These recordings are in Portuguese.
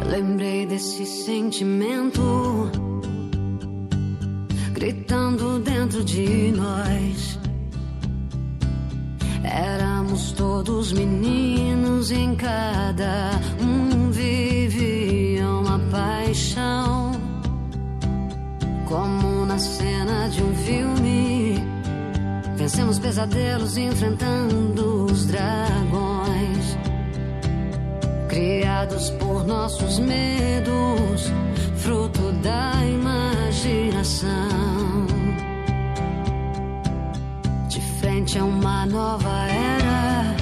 Lembrei desse sentimento gritando dentro de nós. Éramos todos meninos, em cada um vivia uma paixão. Como na cena de um filme, vencemos pesadelos enfrentando os dragões. Criados por nossos medos, fruto da imaginação. De frente a uma nova era,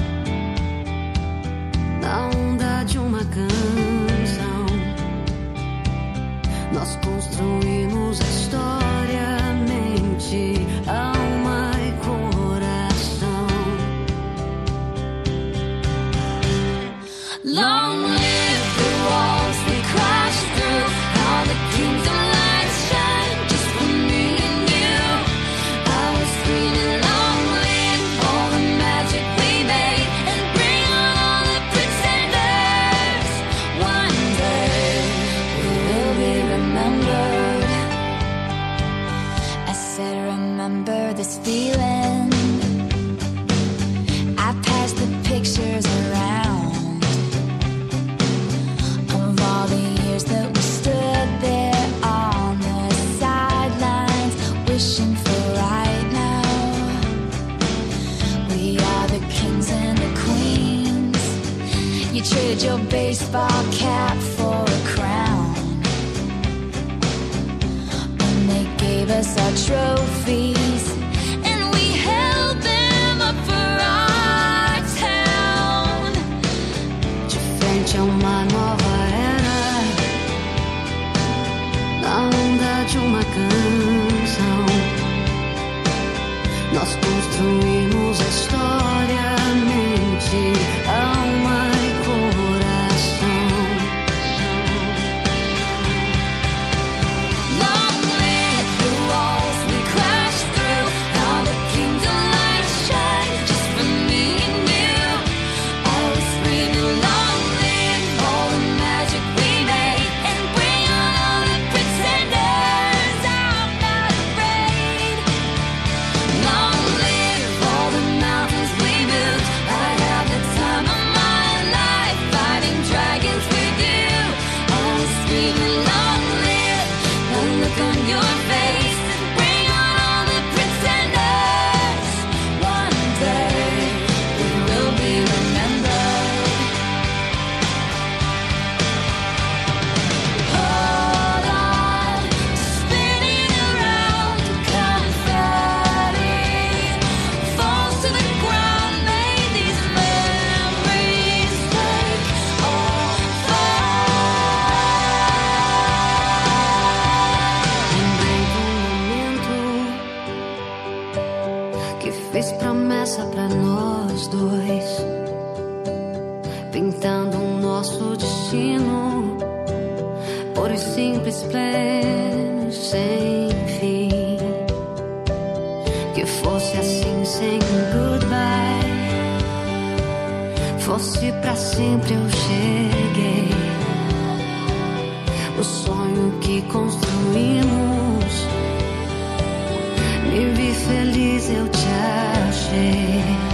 na onda de uma canção, nós construímos a história, mente, alma e coração. Long live the walls we crashed through, all the kingdom lights shine just for me and you. I was screaming long live all the magic we made, and bring on all the pretenders. One day we will be remembered. I said remember this feeling. I passed the pictures around that we stood there on the sidelines, wishing for right now. We are the kings and the queens. You traded your baseball cap for a crown, and they gave us our trophies, and we held them up for our town. De frente a uma nova a onda de uma canção, nós construímos a história, mente, alma e coração. Long live the walls we crashed through, all the kingdom lights shine just for me and you. I was screaming long live all the magic we made, and bring on all the pretenders. I'm not afraid. Long live all the mountains we built. I had the time of my life fighting dragons with you. I was screaming long live the look on your face, and bring on all the pretenders. One day we will be remembered. Hold on, spinning around, confetti falls to the ground. May these memories take all Lembrei do momento que fiz promessa pra nós dois, pintando o nosso destino, por os simples planos sem fim. Que fosse assim sem goodbye, fosse pra sempre eu cheguei. O sonho que construímos, me vi feliz, eu te achei.